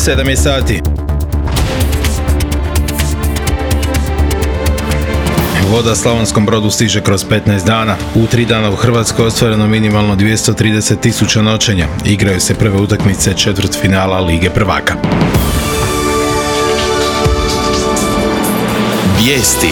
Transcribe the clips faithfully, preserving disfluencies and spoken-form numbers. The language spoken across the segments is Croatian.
sedam je sati. Voda Slavonskom Brodu stiže kroz petnaest dana. U tri dana u Hrvatskoj ostvareno minimalno dvjesto trideset tisuća noćenja. Igraju se prve utakmice četvrtfinala Lige prvaka. Vijesti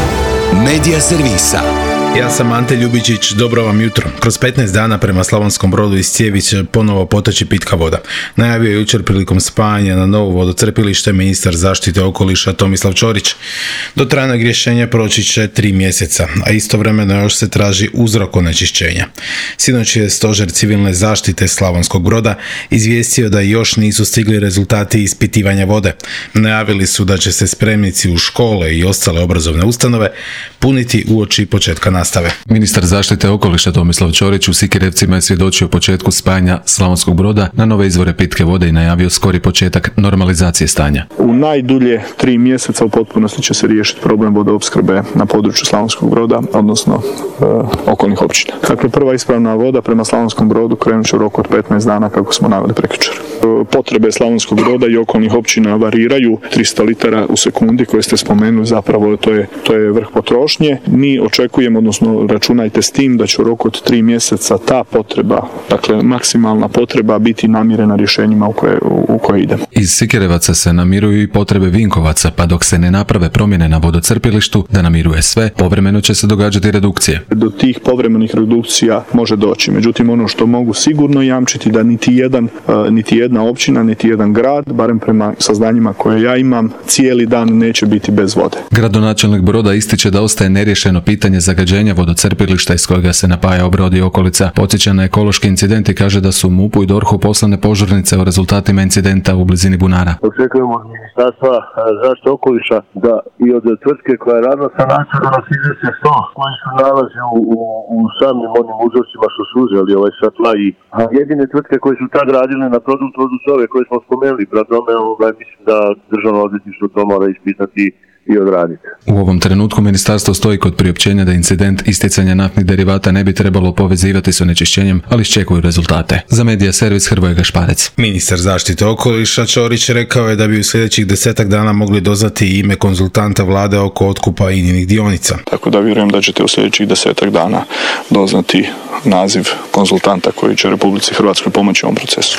Medija servisa. Ja sam Ante Ljubičić, dobro vam jutro. Kroz petnaest dana prema Slavonskom Brodu iz cijevi će ponovo poteći pitka voda. Najavio je jučer prilikom spajanja na novo vodocrpilište ministar zaštite okoliša Tomislav Ćorić. Do trajnog rješenja proći će tri mjeseca, a istovremeno još se traži uzrok onečišćenja. Sinoć je Stožer civilne zaštite Slavonskog Broda izvijestio da još nisu stigli rezultati ispitivanja vode. Najavili su da će se spremnici u škole i ostale obrazovne ustanove puniti uoči početka nastave. Ministar zaštite okoliša Tomislav Ćorić u Sikirevcima je svjedočio početku spajanja Slavonskog Broda na nove izvore pitke vode i najavio skori početak normalizacije stanja. U najdulje tri mjeseca u potpunosti će se riješiti problem vodoopskrbe na području Slavonskog Broda, odnosno e, okolnih općina. Dakle, prva ispravna voda prema Slavonskom Brodu krenut će u roku od petnaest dana, kako smo naveli prekjučer. E, potrebe Slavonskog Broda i okolnih općina variraju. tristo litara u sekundi koje ste spomenuli, zapravo to je, to je vrh potrošnje. Mi očekujemo, odnosno računajte s tim da će u roku od tri mjeseca ta potreba, dakle maksimalna potreba, biti namirena rješenjima u koje, u, u koje idemo. Iz Sikirevaca se namiruju i potrebe Vinkovaca, pa dok se ne naprave promjene na vodocrpilištu da namiruje sve, povremeno će se događati redukcije. Do tih povremenih redukcija može doći. Međutim, ono što mogu sigurno jamčiti da niti jedan, niti jedna općina, niti jedan grad, barem prema saznanjima koje ja imam, cijeli dan neće biti bez vode. Gradonačelnik Broda ističe da ostaje neriješeno pitanje zagađenja vodocrpilišta iz kojega se napaja Brod i okolica. Podsjeća na ekološki incident i kaže da su MUP-u i DORH-u poslane požurnice o rezultatima incidenta u blizini bunara. Očekujemo od Ministarstva zaštite okoliša da i od tvrtke koja je radila sanaciju da nas izvješće što koji su nalazi u, u, u samim onim uzorcima što su uzeli ovaj satla i a jedine tvrtke koje su tad radile na produktu su ove koje smo spomenuli. Prema tome, ovaj, mislim da državno odvjetništvo to mora ispitati i odraditi. U ovom trenutku ministarstvo stoji kod priopćenja da incident isticanja naftnih derivata ne bi trebalo povezivati s onečišćenjem, ali iščekuju rezultate. Za Medija servis Hrvoje Gašparec. Ministar zaštite okoliša Ćorić rekao je da bi u sljedećih desetak dana mogli doznati ime konzultanta vlade oko otkupa INA-inih dionica. Tako da vjerujem da ćete u sljedećih desetak dana doznati naziv konzultanta koji će Republici Hrvatskoj pomoći u ovom procesu.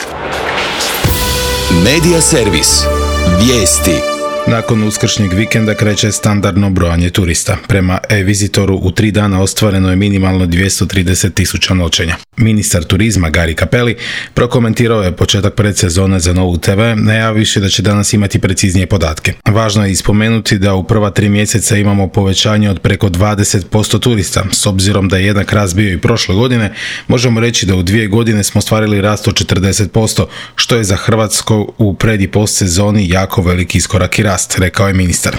Medija servis. Vijesti. Nakon uskršnjeg vikenda kreće standardno brojanje turista. Prema e-vizitoru u tri dana ostvareno je minimalno dvjesto trideset tisuća noćenja. Ministar turizma Gari Cappelli prokomentirao je početak predsezone za Novu te ve, najavivši da će danas imati preciznije podatke. Važno je ispomenuti da u prva tri mjeseca imamo povećanje od preko dvadeset posto turista. S obzirom da je jednak rast bio i prošle godine, možemo reći da u dvije godine smo ostvarili rast od četrdeset posto, što je za Hrvatsku u pred i post sezoni jako veliki iskorak i rast, rekao je ministar.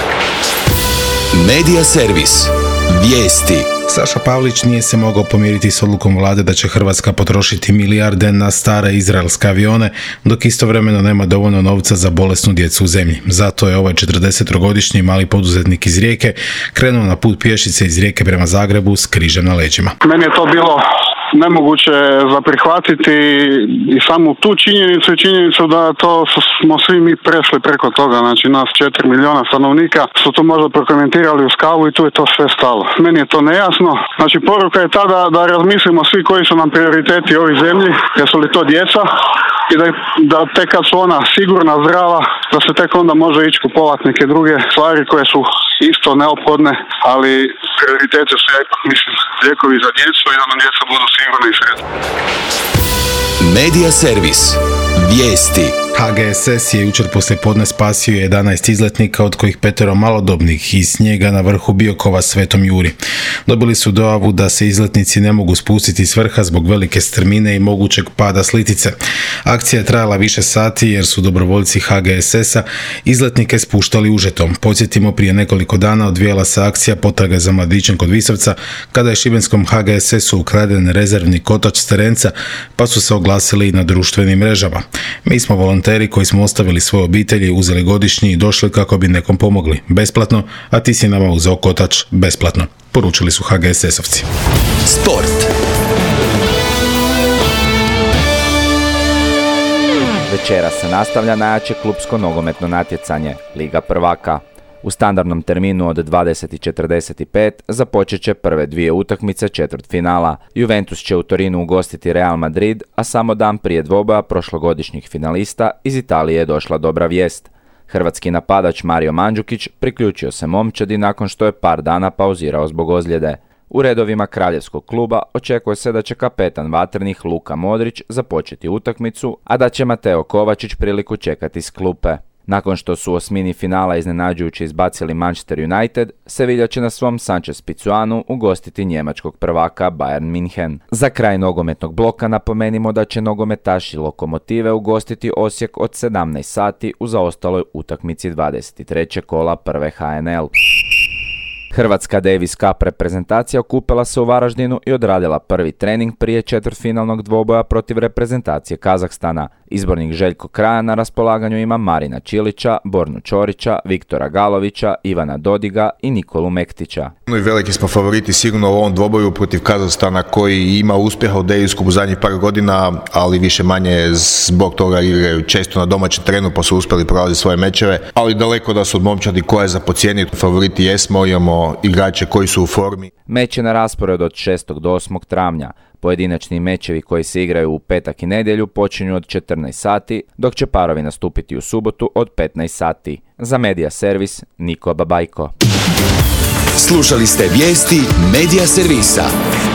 Medija servis. Vijesti. Saša Pavlić nije se mogao pomiriti s odlukom vlade da će Hrvatska potrošiti milijarde na stare izraelske avione, dok istovremeno nema dovoljno novca za bolesnu djecu u zemlji. Zato je ovaj četrdesettrogodišnji mali poduzetnik iz Rijeke krenuo na put pješice iz Rijeke prema Zagrebu s križem na leđima. Meni je to bilo nemoguće za prihvatiti i samu tu činjenicu i činjenicu da to smo svi mi prešli preko toga, znači nas četiri milijuna stanovnika su to možda prokomentirali u skavu i tu je to sve stalo. Meni je to nejasno, znači poruka je tada da razmislimo svi koji su nam prioriteti ovoj zemlji, jesu li to djeca i da, da tek kad su ona sigurna, zdrava, da se tek onda može ići kupovati neke druge stvari koje su isto neophodne, ali prioritete su, ja ipak mislim, lijekovi za djecu i da nam djeca budu sigurni i sretni. Medija servis. Vijesti. ha ge es es je jučer poslijepodne spasio jedanaest izletnika, od kojih petero malodobnih iz snijega na vrhu Biokova Svetom Juri. Dobili su dojavu da se izletnici ne mogu spustiti s vrha zbog velike strmine i mogućeg pada s litice. Akcija je trajala više sati jer su dobrovoljci ha ge es esa izletnike spuštali užetom. Podsjetimo, prije nekoliko dana odvijala se akcija potrage za mladićem kod Visovca, kada je šibenskom ha ge es esu ukraden rezervni kotač s terenca, pa su se oglasili i na društvenim mrežama. Mi smo volonteri koji smo ostavili svoje obitelji, uzeli godišnji i došli kako bi nekom pomogli besplatno, a ti si nama uzeo kotač besplatno, poručili su ha ge es esovci. Sport. Već Večeras se nastavlja najjače klupsko nogometno natjecanje, Liga prvaka. U standardnom terminu od dvadeset i četrdeset pet započet će prve dvije utakmice četvrtfinala. Juventus će u Torinu ugostiti Real Madrid, a samo dan prije dvoboja prošlogodišnjih finalista iz Italije je došla dobra vijest. Hrvatski napadač Mario Mandžukić priključio se momčadi nakon što je par dana pauzirao zbog ozljede. U redovima kraljevskog kluba očekuje se da će kapetan vatrenih Luka Modrić započeti utakmicu, a da će Mateo Kovačić priliku čekati s klupe. Nakon što su u osmini finala iznenađujući izbacili Manchester United, Sevilla će na svom Sanchez Pizjuanu ugostiti njemačkog prvaka Bayern München. Za kraj nogometnog bloka napomenimo da će nogometaši Lokomotive ugostiti Osijek od sedamnaest sati u zaostaloj utakmici dvadeset trećeg kola prve H N L. Hrvatska Davis Cup reprezentacija okupila se u Varaždinu i odradila prvi trening prije četvrtfinalnog dvoboja protiv reprezentacije Kazahstana. Izbornik Željko Kraja na raspolaganju ima Marina Čilića, Bornu Čorića, Viktora Galovića, Ivana Dodiga i Nikolu Mektića. No i veliki smo favoriti sigurno u ovom dvoboju protiv Kazahstana koji ima uspjeha u Davis Cupu zadnjih par godina, ali više manje zbog toga igraju često na domaćem terenu pa su uspjeli prolaziti svoje mečeve, ali daleko da su od momčadi koja je za podcijeniti. Favoriti jesmo, imamo igrače koji su u formi. Meč je na rasporedu od šestog do osmog travnja. Pojedinačni mečevi koji se igraju u petak i nedjelju počinju od četrnaest sati, dok će parovi nastupiti u subotu od petnaest sati. Za Medija Servis, Niko Babajko. Slušali ste vijesti Medija Servisa.